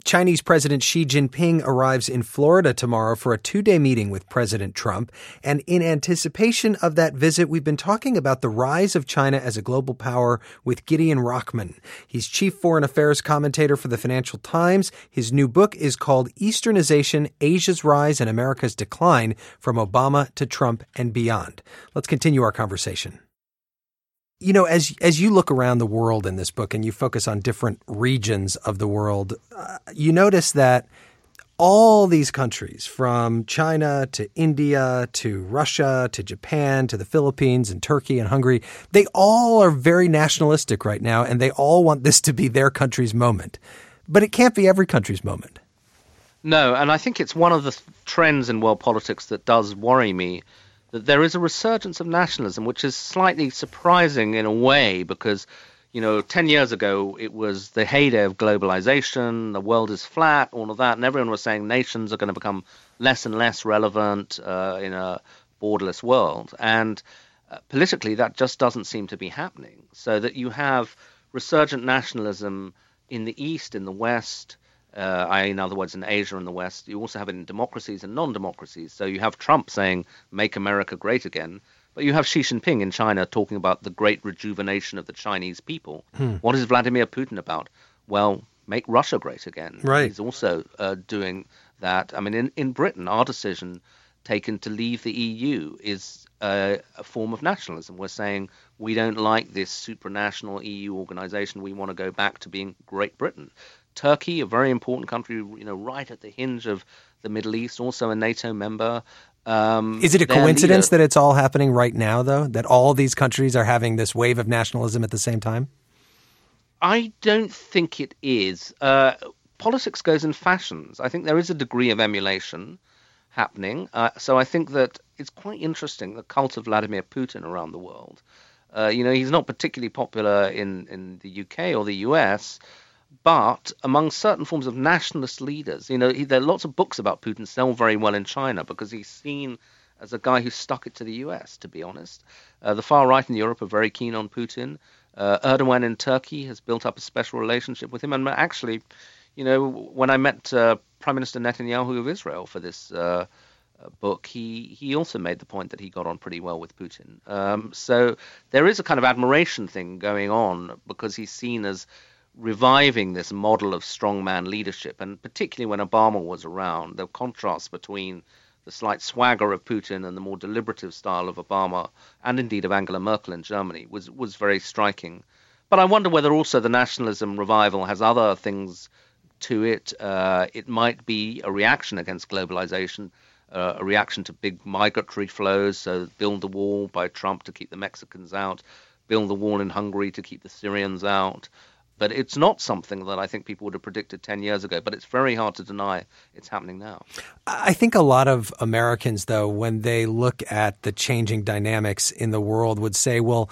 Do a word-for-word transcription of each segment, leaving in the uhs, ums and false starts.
Chinese President Xi Jinping arrives in Florida tomorrow for a two-day meeting with President Trump. And in anticipation of that visit, we've been talking about the rise of China as a global power with Gideon Rachman. He's chief foreign affairs commentator for the Financial Times. His new book is called Easternization, Asia's Rise and America's Decline, From Obama to Trump and Beyond. Let's continue our conversation. You know, as as you look around the world in this book and you focus on different regions of the world, uh, you notice that all these countries, from China to India to Russia to Japan to the Philippines and Turkey and Hungary, they all are very nationalistic right now, and they all want this to be their country's moment. But it can't be every country's moment. No, and I think it's one of the trends in world politics that does worry me, that there is a resurgence of nationalism, which is slightly surprising in a way because, you know, ten years ago, it was the heyday of globalization, the world is flat, all of that, and everyone was saying nations are going to become less and less relevant uh, in a borderless world. And uh, politically, that just doesn't seem to be happening. So that you have resurgent nationalism in the East, in the West, Uh, I, in other words, in Asia and the West. You also have it in democracies and non-democracies. So you have Trump saying, make America great again. But you have Xi Jinping in China talking about the great rejuvenation of the Chinese people. Hmm. What is Vladimir Putin about? Well, make Russia great again. Right. He's also uh, doing that. I mean, in, in Britain, our decision taken to leave the E U is uh, a form of nationalism. We're saying we don't like this supranational E U organization. We want to go back to being Great Britain. Turkey, a very important country, you know, right at the hinge of the Middle East, also a NATO member. Um, Is it a coincidence leader, that it's all happening right now, though, that all these countries are having this wave of nationalism at the same time? I don't think it is. Uh, politics goes in fashions. I think there is a degree of emulation happening. Uh, so I think that it's quite interesting, the cult of Vladimir Putin around the world. Uh, you know, he's not particularly popular in, in the U K or the U S, but among certain forms of nationalist leaders, you know, he, there are lots of books about Putin sell very well in China because he's seen as a guy who stuck it to the U S, to be honest. Uh, the far right in Europe are very keen on Putin. Uh, Erdogan in Turkey has built up a special relationship with him. And actually, you know, when I met uh, Prime Minister Netanyahu of Israel for this uh, book, he, he also made the point that he got on pretty well with Putin. Um, so there is a kind of admiration thing going on because he's seen as reviving this model of strongman leadership, and particularly when Obama was around, the contrast between the slight swagger of Putin and the more deliberative style of Obama, and indeed of Angela Merkel in Germany, was was very striking. But I wonder whether also the nationalism revival has other things to it. Uh, it might be a reaction against globalization, uh, a reaction to big migratory flows, so build the wall by Trump to keep the Mexicans out, build the wall in Hungary to keep the Syrians out. But it's not something that I think people would have predicted ten years ago. But it's very hard to deny it's happening now. I think a lot of Americans, though, when they look at the changing dynamics in the world, would say, well,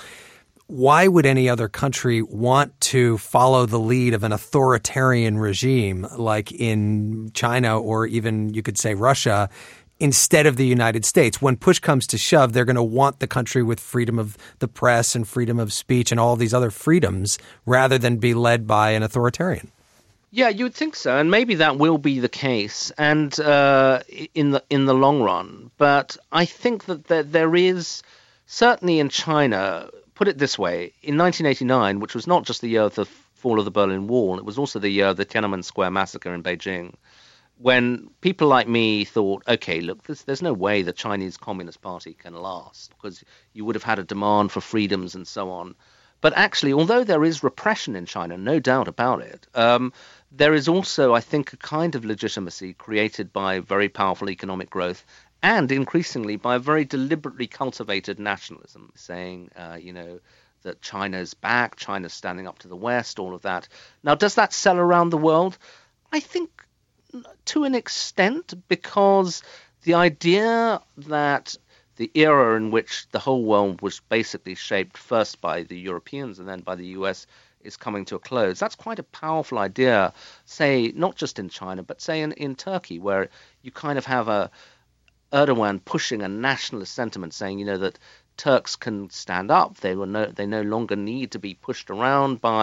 why would any other country want to follow the lead of an authoritarian regime like in China or even, you could say, Russia, instead of the United States? When push comes to shove, they're going to want the country with freedom of the press and freedom of speech and all these other freedoms rather than be led by an authoritarian. Yeah, you would think so, and maybe that will be the case, and uh, in the in the long run. But I think that there, there is certainly in China. Put it this way: in nineteen eighty-nine, which was not just the year of the fall of the Berlin Wall, it was also the year of the Tiananmen Square massacre in Beijing, when people like me thought, okay, look, there's, there's no way the Chinese Communist Party can last because you would have had a demand for freedoms and so on. But actually, although there is repression in China, no doubt about it, um, there is also, I think, a kind of legitimacy created by very powerful economic growth and increasingly by a very deliberately cultivated nationalism, saying, uh, you know, that China's back, China's standing up to the West, all of that. Now, does that sell around the world? I think to an extent, because the idea that the era in which the whole world was basically shaped first by the Europeans and then by the U S is coming to a close. That's quite a powerful idea, say, not just in China, but say in, in Turkey, where you kind of have a Erdogan pushing a nationalist sentiment, saying, you know, that Turks can stand up. They will no, they no longer need to be pushed around by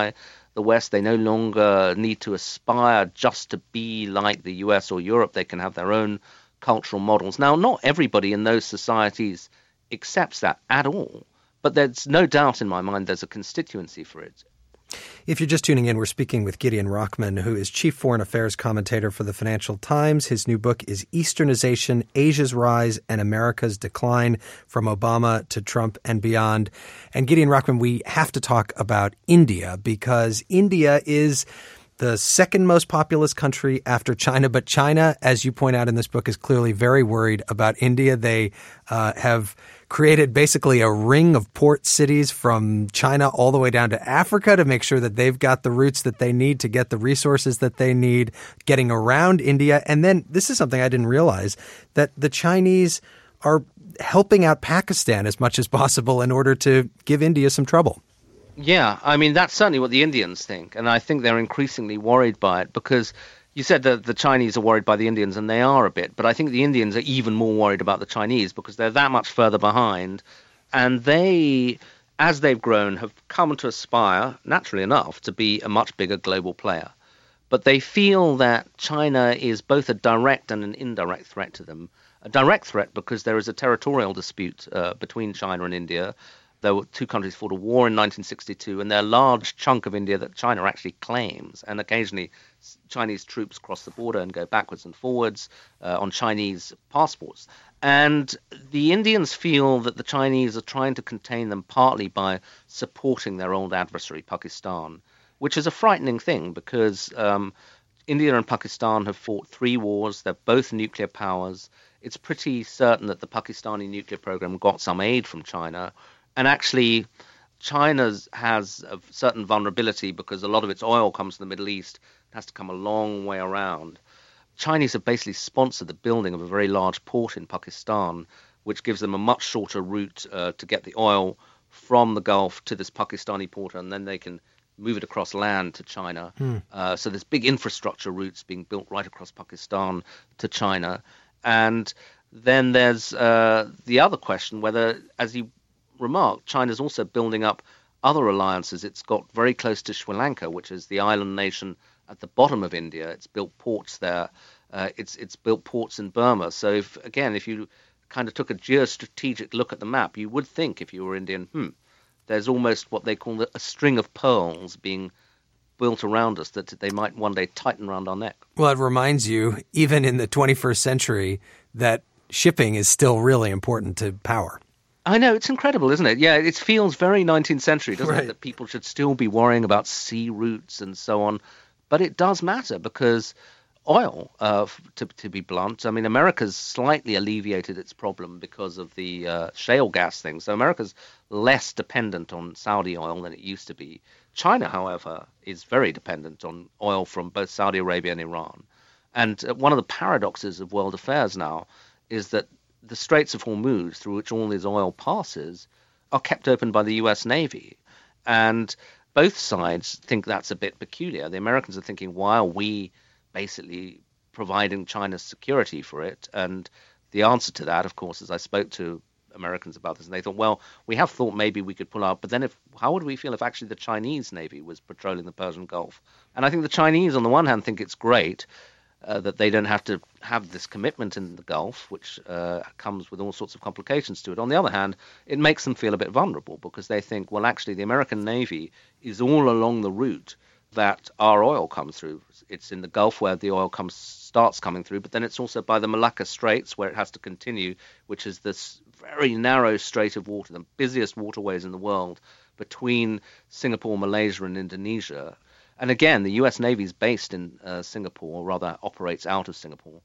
the West. They no longer need to aspire just to be like the U S or Europe. They can have their own cultural models. Now, not everybody in those societies accepts that at all, but there's no doubt in my mind there's a constituency for it. If you're just tuning in, we're speaking with Gideon Rachman, who is Chief Foreign Affairs Commentator for the Financial Times. His new book is Easternization, Asia's Rise and America's Decline, From Obama to Trump and Beyond. And Gideon Rachman, we have to talk about India, because India is the second most populous country after China. But China, as you point out in this book, is clearly very worried about India. They uh, have created basically a ring of port cities from China all the way down to Africa to make sure that they've got the routes that they need to get the resources that they need, getting around India. And then this is something I didn't realize, that the Chinese are helping out Pakistan as much as possible in order to give India some trouble. Yeah, I mean, that's certainly what the Indians think. And I think they're increasingly worried by it, because you said that the Chinese are worried by the Indians, and they are a bit. But I think the Indians are even more worried about the Chinese because they're that much further behind. And they, as they've grown, have come to aspire, naturally enough, to be a much bigger global player. But they feel that China is both a direct and an indirect threat to them. A direct threat because there is a territorial dispute uh, between China and India. There were two countries fought a war in nineteen sixty-two, and there are a large chunk of India that China actually claims. And occasionally Chinese troops cross the border and go backwards and forwards uh, on Chinese passports. And the Indians feel that the Chinese are trying to contain them partly by supporting their old adversary, Pakistan, which is a frightening thing because um, India and Pakistan have fought three wars. They're both nuclear powers. It's pretty certain that the Pakistani nuclear program got some aid from China. And actually, China has a certain vulnerability because a lot of its oil comes from the Middle East. It has to come a long way around. Chinese have basically sponsored the building of a very large port in Pakistan, which gives them a much shorter route uh, to get the oil from the Gulf to this Pakistani port, and then they can move it across land to China. Hmm. Uh, so there's big infrastructure routes being built right across Pakistan to China. And then there's uh, the other question, whether, as you remark, China's also building up other alliances. It's got very close to Sri Lanka, which is the island nation at the bottom of India. It's built ports there. Uh, it's it's built ports in Burma. So if again, if you kind of took a geostrategic look at the map, you would think, if you were Indian, hmm, there's almost what they call a string of pearls being built around us that they might one day tighten around our neck. Well, it reminds you, even in the twenty-first century, that shipping is still really important to power. I know, it's incredible, isn't it? Yeah, it feels very nineteenth century, doesn't right. it, that people should still be worrying about sea routes and so on. But it does matter because oil, uh, to, to be blunt, I mean, America's slightly alleviated its problem because of the uh, shale gas thing. So America's less dependent on Saudi oil than it used to be. China, however, is very dependent on oil from both Saudi Arabia and Iran. And uh, one of the paradoxes of world affairs now is that the Straits of Hormuz, through which all this oil passes, are kept open by the U S Navy. And both sides think that's a bit peculiar. The Americans are thinking, why are we basically providing China's security for it? And the answer to that, of course, is I spoke to Americans about this, and they thought, well, we have thought maybe we could pull out, but then if how would we feel if actually the Chinese Navy was patrolling the Persian Gulf? And I think the Chinese, on the one hand, think it's great Uh, that they don't have to have this commitment in the Gulf, which uh, comes with all sorts of complications to it. On the other hand, it makes them feel a bit vulnerable because they think, well, actually, the American Navy is all along the route that our oil comes through. It's in the Gulf where the oil comes starts coming through, but then it's also by the Malacca Straits where it has to continue, which is this very narrow strait of water, the busiest waterways in the world between Singapore, Malaysia, and Indonesia. And again, the U S Navy is based in uh, Singapore, or rather operates out of Singapore.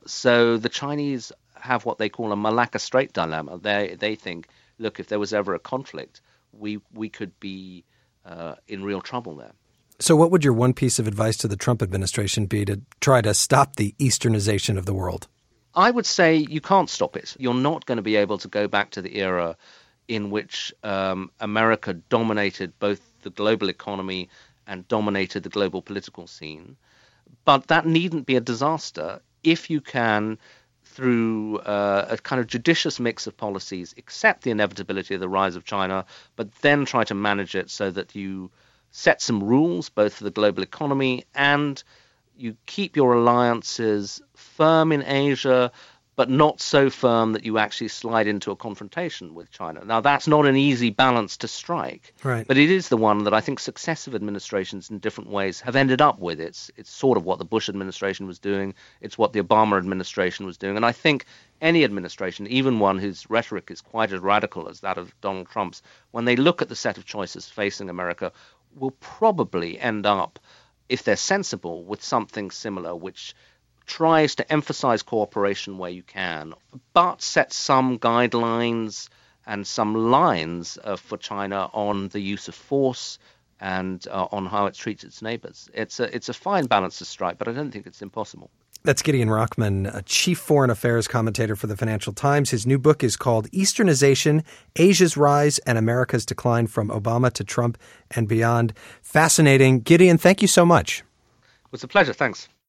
So the Chinese have what they call a Malacca Strait dilemma. They they think, look, if there was ever a conflict, we we could be uh, in real trouble there. So what would your one piece of advice to the Trump administration be to try to stop the Easternization of the world? I would say you can't stop it. You're not going to be able to go back to the era in which um, America dominated both the global economy and dominated the global political scene. But that needn't be a disaster if you can, through uh, a kind of judicious mix of policies, accept the inevitability of the rise of China, but then try to manage it so that you set some rules both for the global economy, and you keep your alliances firm in Asia, but not so firm that you actually slide into a confrontation with China. Now, that's not an easy balance to strike, right. but it is the one that I think successive administrations in different ways have ended up with. It's it's sort of what the Bush administration was doing. It's what the Obama administration was doing. And I think any administration, even one whose rhetoric is quite as radical as that of Donald Trump's, when they look at the set of choices facing America, will probably end up, if they're sensible, with something similar, which tries to emphasize cooperation where you can, but sets some guidelines and some lines uh, for China on the use of force and uh, on how it treats its neighbors. It's a, it's a fine balance to strike, but I don't think it's impossible. That's Gideon Rachman, a chief foreign affairs commentator for the Financial Times. His new book is called Easternization, Asia's Rise and America's Decline from Obama to Trump and Beyond. Fascinating. Gideon, thank you so much. It was a pleasure. Thanks.